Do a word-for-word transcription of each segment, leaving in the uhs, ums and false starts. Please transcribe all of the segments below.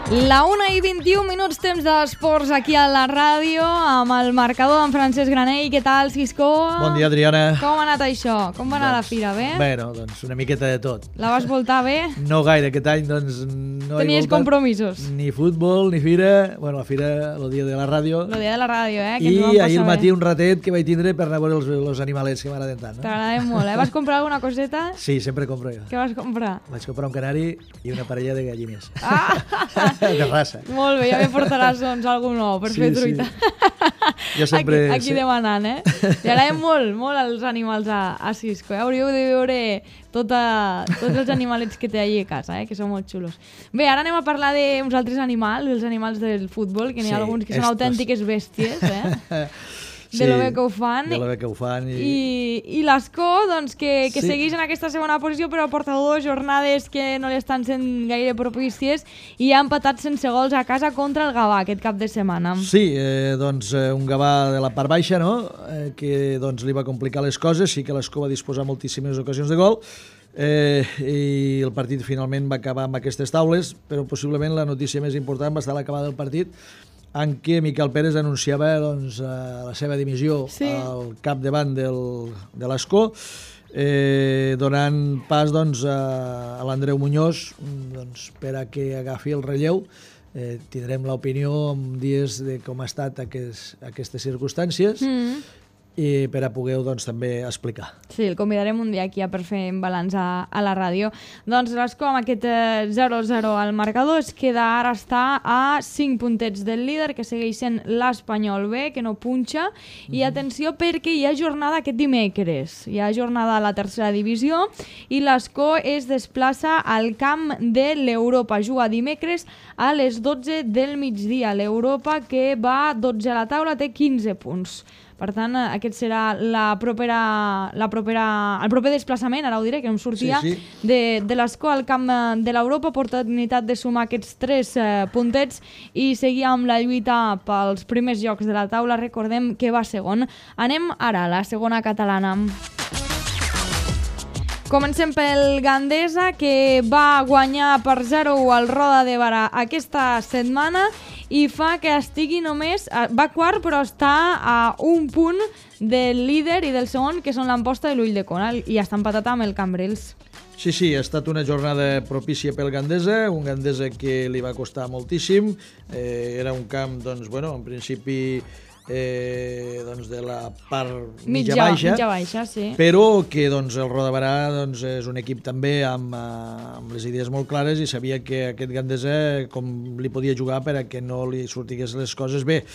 La una i vint-i-un minuts, temps d'esports aquí a la ràdio, amb el marcador d'en Francesc Granell. Què tal, Cisco? Bon dia, Adriana. Com ha anat això? Com va anar doncs, la fira, bé? Bueno, doncs una miqueta de tot. La vas voltar bé? No gaire, aquest any doncs no Tenies he voltat compromisos? Ni futbol, ni fira. Bueno, la fira, el dia de la ràdio. El dia de la ràdio, eh? Que I ahir al matí un ratet que vaig tindre per anar a veure els, els animalets que m'agraden tant. No? T'agraden molt, eh? Vas comprar alguna coseta? Sí, sempre compro jo. Què vas comprar? Vaig comprar un canari i una parella de gallines. Ah! De raça. Molt bé, ja me portaràs doncs algun nou per Sí, fer truita. Sí. Jo sempre... Aquí, aquí sí. demanant, eh? Li agraden molt, molt els animals a, a Cisco, eh? Hauríeu de veure tota, tots els animalets que té allà a casa, eh? Que són molt xulos. Bé, ara anem a parlar d'uns altres animals, dels animals del futbol, que n'hi ha sí, alguns que estos. Són autèntiques bèsties, eh? De sí, lo bé que ho fan. De lo bé que ho fan. I, I, i l'Escó, doncs, que, que sí. segueix en aquesta segona posició, però porta dues jornades que no li estan sent gaire propícies i ha empatat sense gols a casa contra el Gavà aquest cap de setmana. Sí, eh, doncs eh, un Gavà de la part baixa, no?, eh, que doncs, li va complicar les coses. Sí que l'Escó va disposar moltíssimes ocasions de gol, eh, i el partit finalment va acabar amb aquestes taules, però possiblement la notícia més important va estar a l'acabada del partit, en què Miquel Pérez anunciava doncs, la seva dimissió sí. al capdavant del, de l'Escó, eh, donant pas doncs, a, a l'Andreu Muñoz doncs, per a que agafi el relleu. Eh, tindrem l'opinió en dies de com ha estat aquest, aquestes circumstàncies, mm. i per a poder doncs, també explicar. Sí, el convidarem un dia aquí per fer un balanç a, a la ràdio. Doncs l'Escó amb aquest zero zero al marcador es queda, ara està a cinc puntets del líder, que segueix sent l'Espanyol B, que no punxa. Mm-hmm. I atenció, perquè hi ha jornada aquest dimecres. Hi ha jornada a la tercera divisió i l'Escó es desplaça al camp de l'Europa. Juga dimecres a les dotze del migdia. L'Europa, que va dotze a la taula, té quinze punts. Per tant, aquest serà la propera, la propera, el proper desplaçament, ara ho diré, que em sortia, sí, sí. de, de l'Escó al camp de l'Europa, oportunitat de sumar aquests tres eh, puntets i seguir amb la lluita pels primers llocs de la taula. Recordem que va segon. Anem ara a la segona catalana. Comencem pel Gandesa, que va guanyar per zero u al Roda de Barà aquesta setmana i fa que estigui només... Va quart, però està a un punt del líder i del segon, que són l'Amposta i l'Ull de Conal, i està empatat amb el Cambrils. Sí, sí, ha estat una jornada propícia pel Gandesa, un Gandesa que li va costar moltíssim. Eh, era un camp, doncs, bueno, en principi... Eh, doncs de la part mitja, mitja baixa, mitja baixa sí. Però que doncs, el Roda Barà doncs, és un equip també amb, amb les idees molt clares i sabia que aquest Gandesa com li podia jugar per a que no li sortigués les coses bé,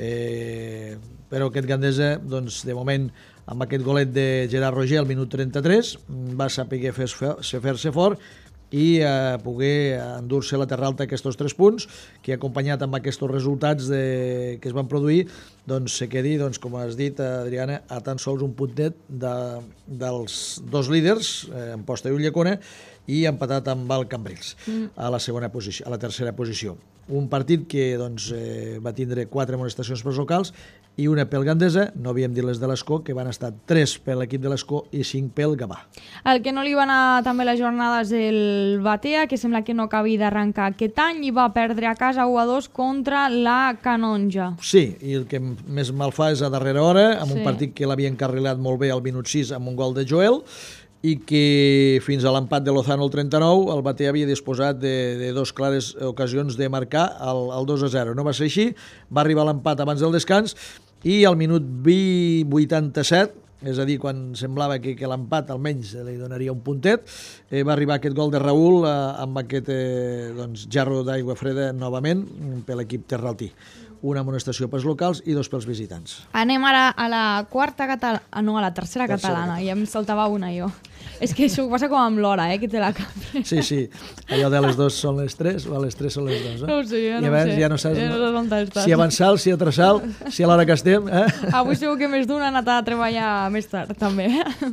eh, però aquest Gandesa doncs, de moment amb aquest golet de Gerard Roger al minut trenta-tres va saber fer-se fort i eh, poder endur-se la terra alta aquests tres punts, que acompanyat amb aquests resultats de, que es van produir, doncs se quedi, doncs, com has dit, Adriana, a tan sols un puntet de, dels dos líders, eh, Amposta i Ulldecona, i empatat amb el Cambrils mm. a la segona posició, a la tercera posició. Un partit que doncs, eh, va tindre quatre amonestacions pels locals i una pel Gandesa, no havíem dit les de l'Escó, que van estar tres per l'equip de l'Escó i cinc pel Gavà. El que no li va anar també les jornades el Batea, que sembla que no acabi d'arrencar aquest any, i va perdre a casa u a dos contra la Canonja. Sí, i el que més mal fa és a darrera hora, amb sí. un partit que l'havia encarrilat molt bé al minut sis amb un gol de Joel, i que fins a l'empat de Lozano al trenta-nou el Batea havia disposat de, de dos clares ocasions de marcar el, el dos a zero. No va ser així, va arribar l'empat abans del descans i al minut vuitanta-set, és a dir, quan semblava que, que l'empat almenys li donaria un puntet, eh, va arribar aquest gol de Raül eh, amb aquest eh, doncs, jarro d'aigua freda novament per l'equip terraltí. Una amonestació pels locals i dos pels visitants. Anem ara a la quarta catalana, no, a la tercera, tercera catalana, i ja em saltava una jo. És que això passa com amb l'hora, eh, que te la canvia. Sí, sí, allò de les dues són les tres o a les tres són les dues, eh? No ho sé, ja I no ho sé. Ja no saps ja no sé si avançar, si atrasar, si a l'hora que estem, eh? Avui segur que més d'una ha anat a treballar més tard, també.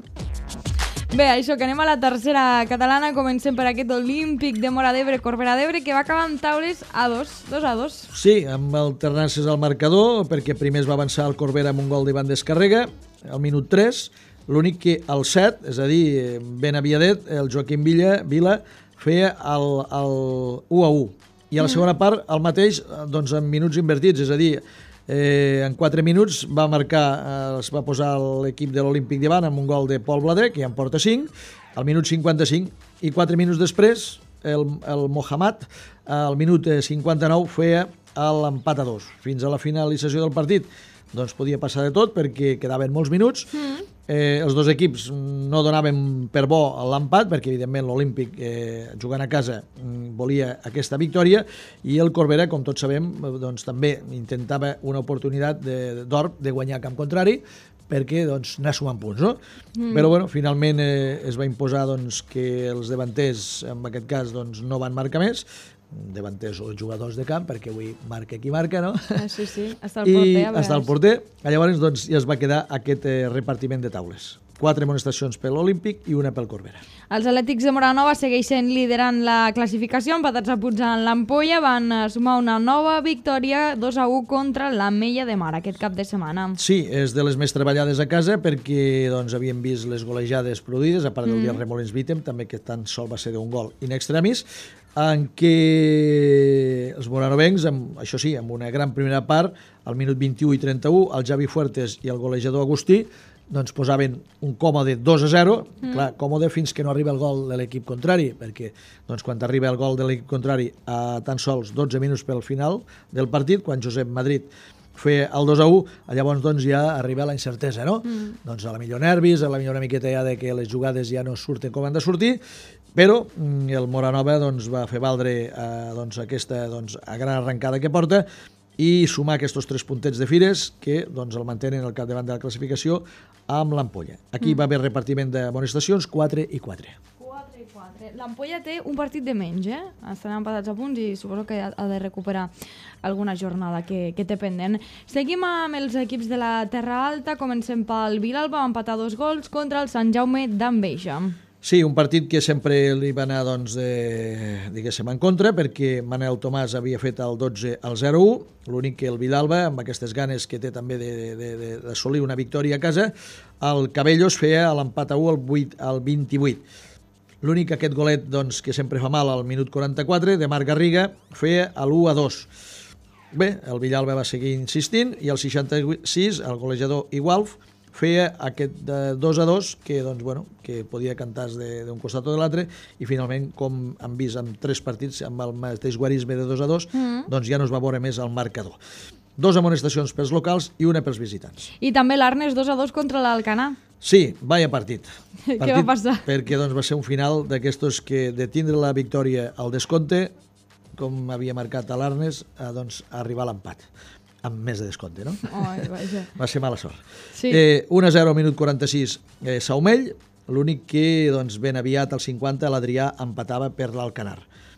Bé, això, que anem a la tercera catalana. Comencem per aquest Olímpic de Móra d'Ebre, Corbera d'Ebre, que va acabar amb taules a dos, dos a dos. Sí, amb alternances al marcador, perquè primer es va avançar el Corbera amb un gol d'Ivan Descarrega, al minut tres, l'únic que al set, és a dir, ben aviadet, el Joaquim Villa, Vila feia el, el u a u. i a la segona part el mateix doncs, en minuts invertits, és a dir, eh, en quatre minuts va marcar, eh, es va posar l'equip de l'Olímpic davant amb un gol de Pol Blader, que ja en porta cinc, al minut cinquanta-cinc, i quatre minuts després el, el Mohamed al minut cinquanta-nou feia l'empat a dos. Fins a la finalització del partit doncs podia passar de tot perquè quedaven molts minuts. Mm. Eh, els dos equips no donaven per bo l'empat perquè evidentment l'Olímpic eh, jugant a casa volia aquesta victòria i el Corbera, com tots sabem, doncs, també intentava una oportunitat d'or de, de guanyar a camp contrari perquè doncs, anar sumant punts, no? Mm. Però bueno, finalment eh, es va imposar doncs, que els davanters, en aquest cas, doncs, no van marcar més, davanters o jugadors de camp, perquè avui marca qui marca, no? Ah, sí, sí, està el porter. I està el porter. Llavors doncs, ja es va quedar aquest eh, repartiment de taules. Quatre amonestacions per l'Olímpic i una pel Corbera. Els Atlètics de Moranova segueixen liderant la classificació, empatats a punts en l'Ampolla, van sumar una nova victòria dos a u contra l'Ametlla de Mar aquest cap de setmana. Sí, és de les més treballades a casa perquè doncs, havíem vist les golejades produïdes, a part del mm. dia Remolins-Vítem, també que tan sol va ser d'un gol in extremis, en què els moranovencs, amb, això sí, amb una gran primera part, al minut vint-i-u i trenta-u, el Javi Fuertes i el golejador Agustí doncs posaven un còmode dos a zero, mm. clar, còmode fins que no arriba el gol de l'equip contrari, perquè doncs, quan arriba el gol de l'equip contrari a tan sols dotze minuts pel final del partit, quan Josep Madrid fer el dos a u, llavors doncs, ja arriba la incertesa, no? Mm. Doncs a la millor nervis, a la millor una miqueta ja de que les jugades ja no surten com han de sortir, però el Moranova doncs, va fer valdre eh, doncs, aquesta doncs, gran arrencada que porta i sumar aquests tres puntets de fires que doncs, el mantenen al capdavant de la classificació amb l'Ampolla. Aquí mm. va haver repartiment d'amonestacions, quatre i quatre. quatre i quatre. L'Ampolla té un partit de menys, eh? Estan empatats a punts i suposo que ha de recuperar alguna jornada que, que té pendent. Seguim amb els equips de la Terra Alta. Comencem pel Vilalba, va empatar dos gols contra el Sant Jaume d'Enveja. Sí, un partit que sempre li va anar, doncs, de, diguéssim, en contra, perquè Manel Tomàs havia fet el dotze al zero a u, l'únic que el Vilalba, amb aquestes ganes que té també d'assolir una victòria a casa, el Cabellos feia l'empat a u al vint-i-vuit. L'únic que aquest golet, doncs, que sempre fa mal al minut quaranta-quatre, de Marc Garriga, feia l'u a dos. Bé, el Villalba va seguir insistint i al seixanta-sis el golejador Igualf feia aquest dos a dos que, doncs, bueno, que podia cantar d'un costat o de l'altre i finalment, com han vist en tres partits amb el mateix guarisme de dos a dos, mm. doncs ja no es va veure més el marcador. Dos amonestacions pels locals i una pels visitants. I també l'Arnes dos a dos contra l'Alcanar. Sí, vaya partit. partit. Què va passar? Perquè doncs, va ser un final d'aquestos que de tindre la victòria al descompte, com havia marcat a l'Arnes, a, doncs, a arribar a l'empat amb més de descompte, no? Ai, vaja. Va ser mala sort. Sí. Eh, un a zero al minut quaranta-sis eh, Saumell, l'únic que doncs, ben aviat al cinquanta l'Adrià empatava per l'Alcanar.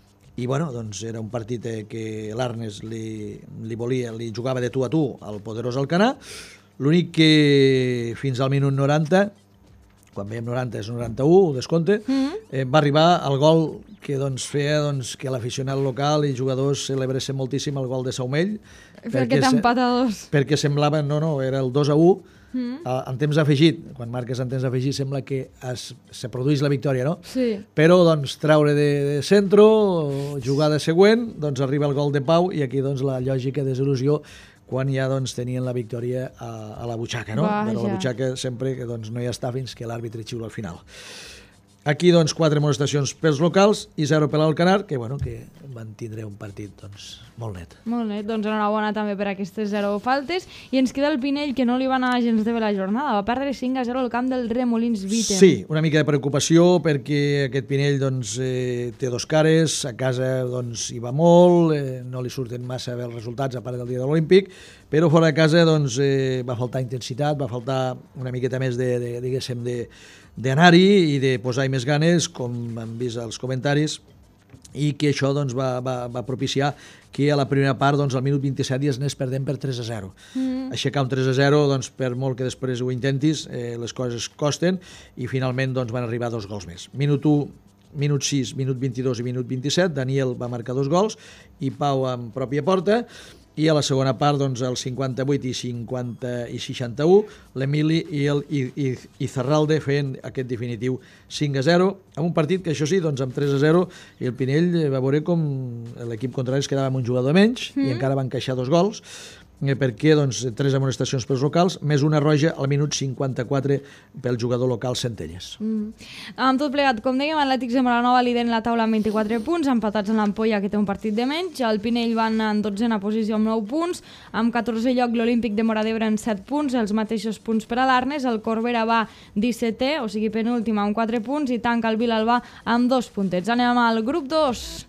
I bueno, doncs era un partit eh, que l'Arnes li, li volia, li jugava de tu a tu al poderós Alcanar, l'únic que fins al minut noranta, quan veiem noranta és noranta-u, descompte, mm-hmm. eh, va arribar el gol que doncs, feia doncs, que l'aficionat local i jugadors celebressin moltíssim el gol de Saumell. Perquè t'empat a dos. Perquè semblava, no, no, era el dos a u, mm. en temps afegit, quan marques en temps afegit sembla que es, se produeix la victòria, no? Sí. Però doncs, traure de, de centro, jugada següent, doncs arriba el gol de Pau i aquí doncs, la lògica desil·lusió quan ja doncs, tenien la victòria a, a la butxaca, no? Vaja. Però la butxaca sempre que doncs, no hi està fins que l'àrbitre xiula al final. Aquí, doncs, quatre amonestacions pels locals i zero per l'Alcanar, que, bueno, que van tindre un partit, doncs, molt net. Molt net, doncs enhorabona també per aquestes zero faltes. I ens queda el Pinell, que no li va anar gens de bé la jornada. Va perdre cinc a zero al camp del Remolins-Vítem. Sí, una mica de preocupació, perquè aquest Pinell, doncs, eh, té dos cares, a casa, doncs, hi va molt, eh, no li surten massa bé els resultats, a part del dia de l'Olímpic, però fora de casa, doncs, eh, va faltar intensitat, va faltar una miqueta més de, de diguéssim, de d'anar-hi i de posar-hi més ganes, com hem vist als comentaris, i que això doncs, va, va, va propiciar que a la primera part, doncs, al minut vint-i-set, ja es anés perdent per tres a zero. Mm. Aixecar un tres a zero, doncs, per molt que després ho intentis, eh, les coses costen, i finalment doncs, van arribar dos gols més. Minut u, minut sis, minut vint-i-dos i minut vint-i-set, Daniel va marcar dos gols, i Pau en pròpia porta, i a la segona part, doncs, el cinquanta-vuit i cinquanta i seixanta-u, l'Emili i el Izarralde feien aquest definitiu cinc a zero, amb un partit que, això sí, doncs, amb tres a zero, i el Pinell va veure com l'equip contrari es quedava amb un jugador menys mm. i encara va encaixar dos gols, perquè doncs, tres amonestacions pels locals, més una roja al minut cinquanta-quatre pel jugador local Centelles. Mm. Amb tot plegat, com dèiem, Atlètics de Molanova lideren la taula amb vint-i-quatre punts, empatats en l'Ampolla, que té un partit de menys. El Pinell van en dotzena posició amb nou punts, amb catorzè lloc l'Olímpic de Móra d'Ebre en set punts, els mateixos punts per a l'Arnes. El Corbera va dissetè, o sigui penúltim, amb quatre punts, i tanca el Vilalba amb dos puntets. Anem al grup dos.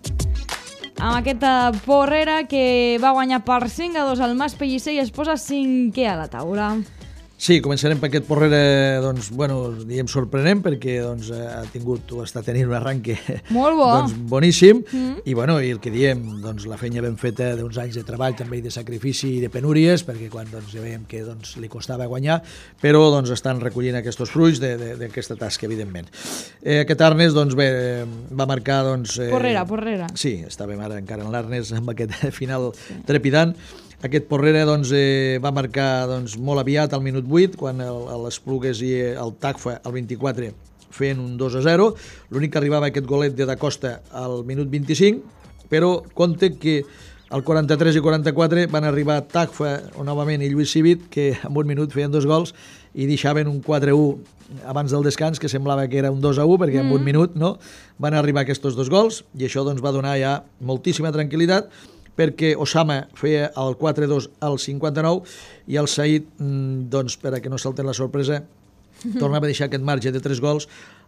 Amb aquesta Porrera, que va guanyar per cinc a dos al Mas Pellicer i es posa cinquè a la taula. Sí, començarem per aquest Porrera, doncs, bueno, diguem sorprenent, perquè doncs, ha tingut o està tenint un arranque molt bo, doncs, boníssim, mm. i, bueno, i el que diem, doncs, la feina ben feta d'uns anys de treball, també de sacrifici i de penúries, perquè quan doncs, ja veiem que doncs, li costava guanyar, però doncs, estan recollint aquests fruits d'aquesta tasca, evidentment. Eh, aquest Arnes, doncs, bé, va marcar... Doncs, eh, Porrera, Porrera. Sí, estàvem ara encara en l'Arnes amb aquest final trepidant. Aquest Porrera doncs, eh, va marcar doncs, molt aviat al minut vuit, quan el, les Plugues i el Tacfa al vint-i-quatre feien un dos a zero. L'únic que arribava aquest golet de Da Costa al minut vint-i-cinc, però compte que al quaranta-tres i quaranta-quatre van arribar Tacfa novament i Lluís Civit, que en un minut feien dos gols i deixaven un quatre a u abans del descans, que semblava que era un dos a u, perquè mm. en un minut no, van arribar aquests dos gols, i això doncs, va donar ja moltíssima tranquil·litat, perquè Osama feia el quatre a dos al cinquanta-nou i el Said, doncs, per a que no salten la sorpresa, tornava a deixar aquest marge de tres gols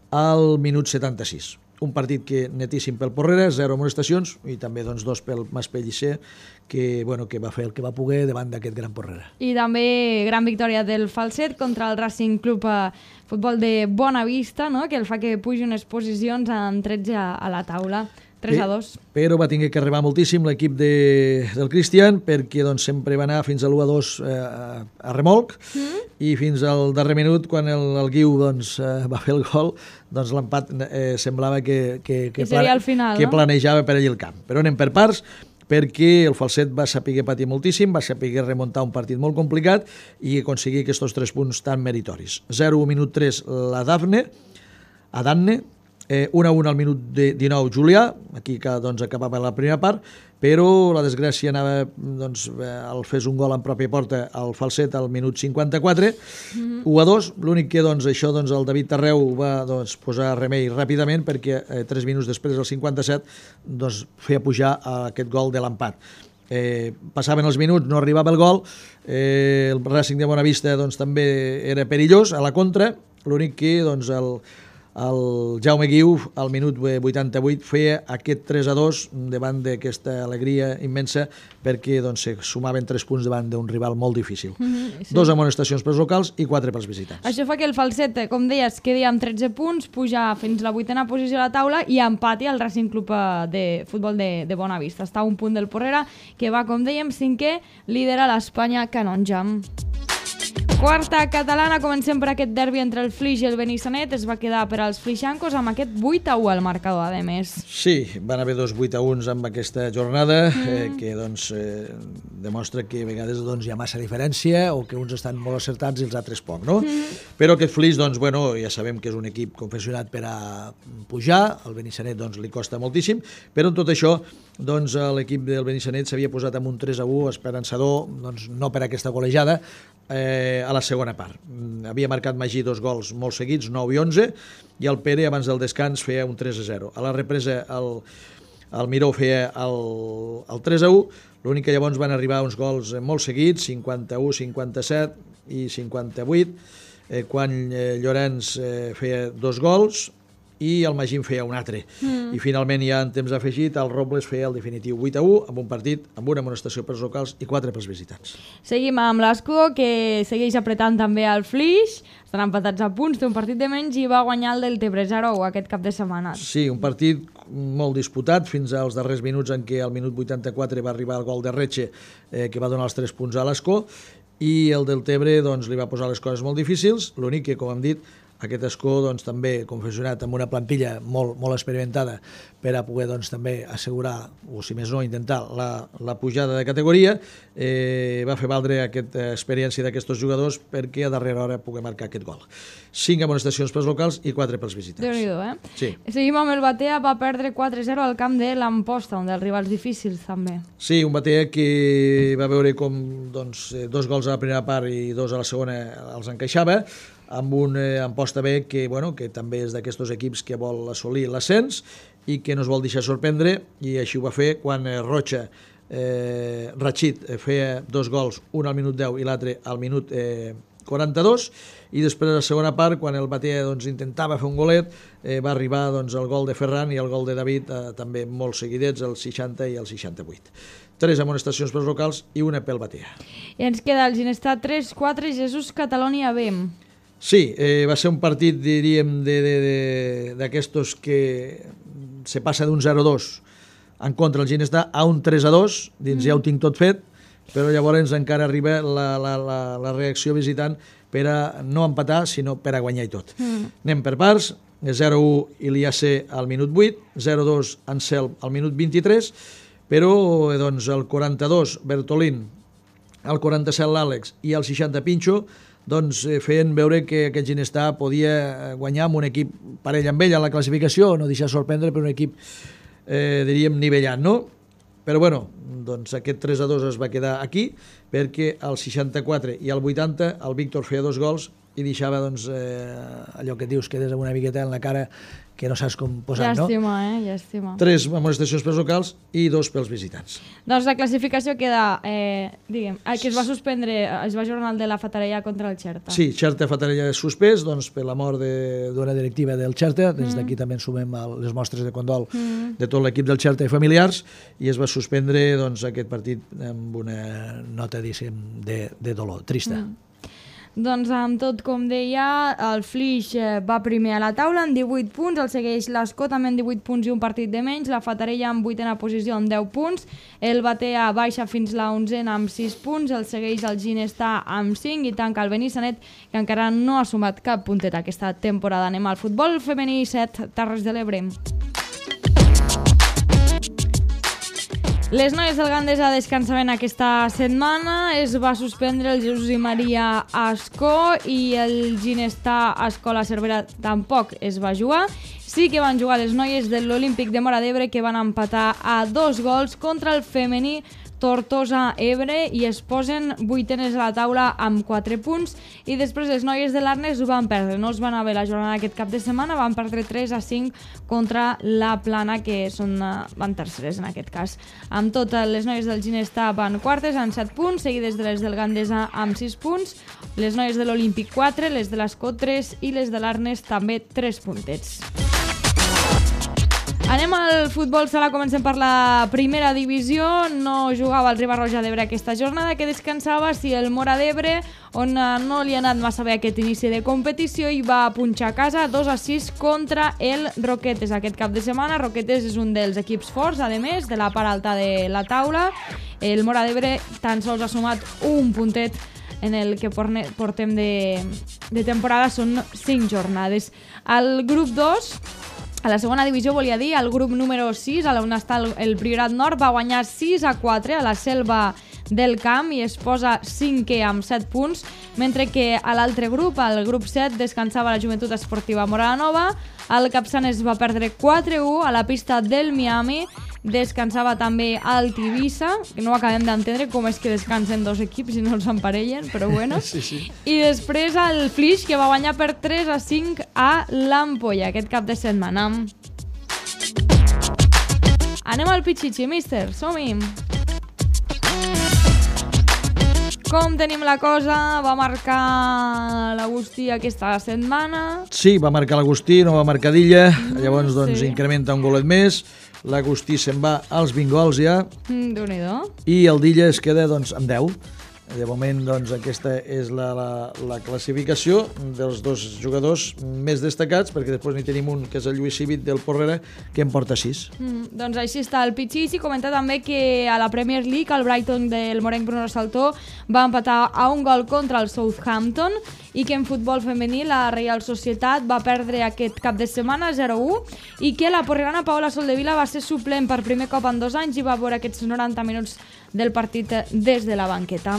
al minut setanta-sis. Un partit que netíssim pel Porrera, zero amonestacions, i també doncs, dos pel Mas Pellicer, que, bueno, que va fer el que va poder davant d'aquest gran Porrera. I també gran victòria del Falset contra el Racing Club a Futbol de Bonavista, no? Que el fa que pugi unes posicions amb tretze a la taula. tres a dos. Però va tenir que arribar moltíssim l'equip de, del Cristian, perquè doncs, sempre va anar fins a l'u a dos eh, a remolc, mm. i fins al darrer minut, quan el, el Guiu doncs, eh, va fer el gol, doncs l'empat eh, semblava que, que, que, plane, final, que no? planejava per allà el camp. Però anem per parts, perquè el Falset va saber patir moltíssim, va saber remuntar un partit molt complicat i aconseguir aquests tres punts tan meritoris. zero a minut tres la Dafne, a Danne, Eh, un a un al minut dinou Julià, aquí que doncs, acabava la primera part, però la desgràcia anava, doncs, al fes un gol en pròpia porta al Falset al minut cinquanta-quatre, mm-hmm. u a dos, l'únic que doncs, això doncs, el David Tarreu va doncs, posar remei ràpidament, perquè eh, tres minuts després, al cinquanta-set, doncs, feia pujar aquest gol de l'empat. Eh, passaven els minuts, no arribava el gol, eh, el Racing de Bonavista doncs, també era perillós a la contra, l'únic que doncs, el el Jaume Guiu al minut vuitanta-vuit feia aquest tres a dos davant d'aquesta alegria immensa, perquè doncs, se sumaven tres punts davant d'un rival molt difícil. Mm-hmm, sí. Dos amonestacions pels locals i quatre pels visitants. Això fa que el Falset, com deies, quedi amb tretze punts, puja fins a la vuitena posició a la taula i empati al Racing Club de Futbol de, de Bonavista. Està a un punt del Porrera, que va, com dèiem, cinquè, lidera l'Espanya Canonja. Quarta catalana, comencem per aquest derbi entre el Flix i el Benissanet. Es va quedar per als flixancos amb aquest vuit a u al marcador, a més. Sí, van haver dos vuit a uns amb aquesta jornada, mm. eh, que doncs, eh, demostra que a vegades doncs, hi ha massa diferència o que uns estan molt acertats i els altres poc, no? Mm. Però aquest Flix, doncs, bueno, ja sabem que és un equip confeccionat per a pujar, el Benissanet doncs, li costa moltíssim, però en tot això doncs, l'equip del Benissanet s'havia posat amb un tres a u esperançador, doncs, no per aquesta golejada, eh, a la segona part. Havia marcat Magí dos gols molt seguits, nou i onze, i el Pere abans del descans feia un tres a zero. A la represa el, el Miró feia el, el tres a u, l'únic que llavors van arribar uns gols molt seguits, cinquanta-u, cinquanta-set i cinquanta-vuit, eh, quan eh, Llorenç eh, feia dos gols i el Magí en feia un altre. Mm. I finalment ja en temps afegit el Robles feia el definitiu vuit a u amb un partit amb una amonestació pels locals i quatre pels visitants. Seguim amb l'Asco, que segueix apretant també el Flix, estan empatats a punts, té un partit de menys i va guanyar el del Tebrezaro aquest cap de setmana. Sí, un partit molt disputat fins als darrers minuts, en què al minut vuitanta-quatre va arribar el gol de Retxe, eh, que va donar els tres punts a l'Asco, i el del Tebre doncs, li va posar les coses molt difícils, l'únic que, com hem dit, aquest escó doncs, també confeccionat amb una plantilla molt, molt experimentada per a poder doncs, també assegurar, o si més no, intentar la, la pujada de categoria, eh, va fer valdre aquesta experiència d'aquests jugadors perquè a darrera hora pugui marcar aquest gol. Cinc amonestacions pels locals i quatre pels visitants. Déu-n'hi-do, eh? Sí. Seguim amb el Batea, va perdre quatre zero al camp de l'Amposta, un dels rivals difícils també. Sí, un Batea que va veure com doncs, dos gols a la primera part i dos a la segona els encaixava, amb un eh, Amposta B que, bueno, que també és d'aquests equips que vol assolir l'ascens i que no es vol deixar sorprendre, i així ho va fer quan eh, Rocha, eh, Rachid, eh, feia dos gols, un al minut deu i l'altre al minut eh, quaranta-dos, i després de la segona part, quan el Batea doncs, intentava fer un golet, eh, va arribar doncs, el gol de Ferran i el gol de David, eh, també molt seguidets, el seixanta i el seixanta-vuit. Tres amonestacions pels locals i una pel Batea. I ens queda el Ginestar tres quatre, Jesús Catalonia B. Sí, eh, va ser un partit, diríem, d'aquestos que se passa d'un zero a dos en contra el Ginestar a un tres a dos, dins mm. ja ho tinc tot fet, però llavors encara arriba la, la, la, la reacció visitant per a no empatar, sinó per a guanyar i tot. Mm. Anem per parts, zero a u Iliasse al minut vuit, zero a dos Anselm al minut vint-i-tres, però doncs, el quaranta-dos Bertolín, el quaranta-set l'Àlex i el seixanta Pinxo doncs, eh, feien veure que aquest Ginestar podia guanyar amb un equip parell amb ell a la classificació, no deixar sorprendre per un equip, eh, diríem, nivellat, no? Però bueno, doncs aquest tres a dos es va quedar aquí perquè al seixanta-quatre i al vuitanta el Víctor feia dos gols i deixava doncs, eh, allò que dius, quedes amb una miqueta en la cara que no saps com posar, no? Llàstima, eh? Llàstima. Tres amonestacions pels locals i dos pels visitants. Doncs la classificació queda, eh, diguem, que es va suspendre, es va ajornar el de la Fatarella contra el Xerta. Sí, Xerta Fatarella és suspès doncs, per la mort d'una directiva del Xerta. Des d'aquí mm. també ens sumem a les mostres de condol mm. de tot l'equip del Xerta i familiars, i es va suspendre doncs, aquest partit amb una nota, diguéssim, de, de dolor, trista. Mm. Doncs amb tot, com deia, el Flix va primer a la taula amb divuit punts, el segueix l'Escó també amb divuit punts i un partit de menys, la Fatarella en vuitena posició amb deu punts, el Batea baixa fins la onzena amb sis punts, el segueix el Ginestar amb cinc i tanca el Benissanet, que encara no ha sumat cap puntet aquesta temporada. Anem al futbol femení set, Terres de l'Ebre. Les noies del Gandesa descansaven aquesta setmana, es va suspendre el Jesús i Maria Ascó i el Ginestar Escola Cervera tampoc es va jugar. Sí que van jugar les noies de l'Olímpic de Móra d'Ebre, que van empatar a dos gols contra el femení Tortosa Ebre i es posen vuitenes a la taula amb quatre punts, i després les noies de l'Arnes ho van perdre, no es van haver la jornada aquest cap de setmana, van perdre tres a cinc contra la Plana, que són, van terceres en aquest cas. Amb tot, les noies del Ginestar van quartes amb set punts, seguides de les del Gandesa amb sis punts, les noies de l'Olímpic quatre, les de l'Escó tres i les de l'Arnes també tres puntets. Anem al futbol sala, comencem per la primera divisió. No jugava el Riba-roja d'Ebre aquesta jornada, que descansava, si el Móra d'Ebre, on no li ha anat massa bé aquest inici de competició, i va punxar a casa dos a sis contra el Roquetes aquest cap de setmana. Roquetes és un dels equips forts, a més, de la part alta de la taula. El Móra d'Ebre tan sols ha sumat un puntet en el que portem de, de temporada, són cinc jornades. Al grup dos, a la segona divisió, volia dir, el grup número sis, on està el, el Priorat Nord, va guanyar sis a quatre a la Selva del Camp i es posa cinquè amb set punts, mentre que a l'altre grup, al grup set, descansava la Joventut Esportiva Moranova, el Capçanes va perdre quatre a u a la pista del Miami, descansava també el Tivissa, que no acabem d'entendre com és que descansen dos equips i no els emparellen, però bueno. Sí, sí. I després el Flix, que va guanyar per tres a cinc a l'Ampolla aquest cap de setmana. Anem al Pichichi, míster, som-hi! Com tenim la cosa? Va marcar l'Agustí aquesta setmana? Sí, va marcar l'Agustí, no va marcar Dilla, mm, llavors doncs, sí. incrementa un golet més. L'Agustí se'n va als vint gols ja. Mm, Déu-n'hi-do. I el Dilla es queda doncs, amb deu. De moment, doncs, aquesta és la, la, la classificació dels dos jugadors més destacats, perquè després n'hi tenim un, que és el Lluís Civit del Porrera, que en porta sis. Mm, doncs així està el Pichichi. Comenta també que a la Premier League el Brighton del morenc Bruno Saltó va empatar a un gol contra el Southampton, i que en futbol femení la Reial Societat va perdre aquest cap de setmana zero a u i que la porregana Paola Soldevila va ser suplent per primer cop en dos anys i va veure aquests noranta minuts del partit des de la banqueta.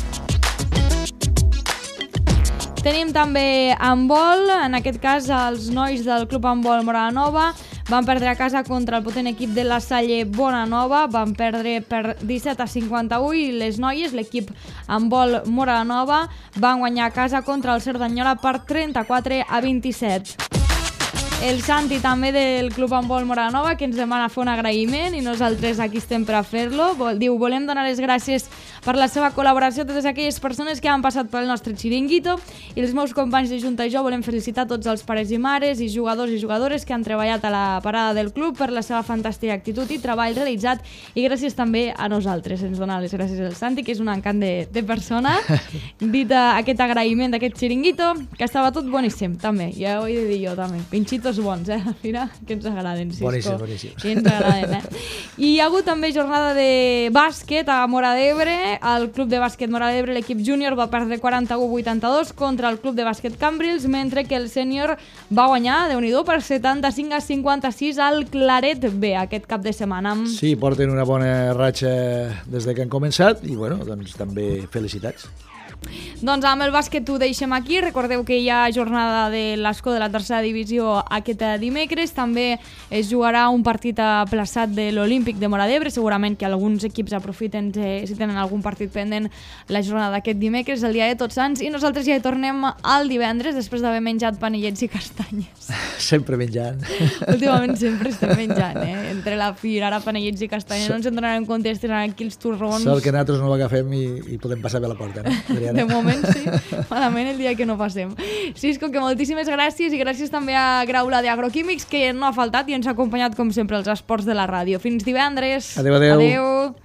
Tenim també handbol, en aquest cas els nois del Club Handbol Moranova van perdre a casa contra el potent equip de la Salle Bonanova, van perdre per disset a cinquanta-u i les noies, l'equip handbol Moranova, van guanyar a casa contra el Cerdanyola per trenta-quatre a vint-i-set. El Santi també del Club Handbol Moranova que ens demana fer un agraïment i nosaltres aquí estem per a fer-lo. Diu, volem donar les gràcies per la seva col·laboració a totes aquelles persones que han passat pel nostre xiringuito i els meus companys de Junta i jo volem felicitar tots els pares i mares i jugadors i jugadores que han treballat a la parada del club per la seva fantàstica actitud i treball realitzat i gràcies també a nosaltres. Ens dona les gràcies al Santi, que és un encant de, de persona. Dit aquest agraïment d'aquest xiringuito, que estava tot boníssim també, ja ho he de dir jo també. Pinxitos bons, eh? Mira, que ens agraden, Cisco. Boníssims, boníssims. Que ens agraden, eh? I hi ha hagut també jornada de bàsquet a Móra d'Ebre. El club de bàsquet Móra d'Ebre, l'equip júnior, va perdre quaranta-u a vuitanta-dos contra el club de bàsquet Cambrils, mentre que el sènior va guanyar, Déu-n'hi-do, per setanta-cinc a cinquanta-sis al Claret B aquest cap de setmana. Sí, porten una bona ratxa des de que han començat i, bueno, doncs també felicitats. Doncs amb el bàsquet ho deixem aquí. Recordeu que hi ha jornada de l'Escó de la tercera divisió aquest dimecres. També es jugarà un partit aplaçat de l'Olímpic de Móra d'Ebre. Segurament que alguns equips aprofiten eh, si tenen algun partit pendent la jornada d'aquest dimecres, el dia de Tots Sants, i nosaltres ja hi tornem al divendres després d'haver menjat panellets i castanyes. Sempre menjant. Últimament sempre estem menjant, eh? Entre la fira, ara panellets i castanyes, no ens en donarem compte, estaran aquí els torrons. Sort que nosaltres no l'agafem i, i podem passar bé la porta, no? Adriana? De moment sí, malament el dia que no passem. Cisco, que moltíssimes gràcies i gràcies també a Graula d'Agroquímics, que no ha faltat i ens ha acompanyat com sempre als esports de la ràdio. Fins divendres. Adéu, adéu. Adéu.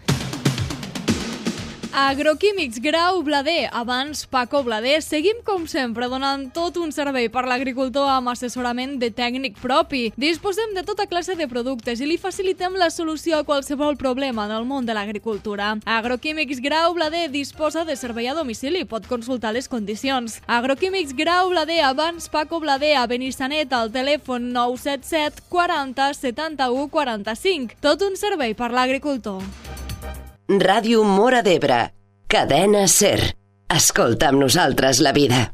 Agroquímics Grau Blader, abans Paco Blader. Seguim com sempre donant tot un servei per l'agricultor amb assessorament de tècnic propi. Disposem de tota classe de productes i li facilitem la solució a qualsevol problema en el món de l'agricultura. Agroquímics Grau Blader disposa de servei a domicili, pot consultar les condicions. Agroquímics Grau Blader, abans Paco Blader, a Benissanet, al telèfon nou set set quaranta setanta-u quaranta-cinc. Tot un servei per l'agricultor. Ràdio Móra d'Ebre, cadena SER. Escolta amb nosaltres la vida.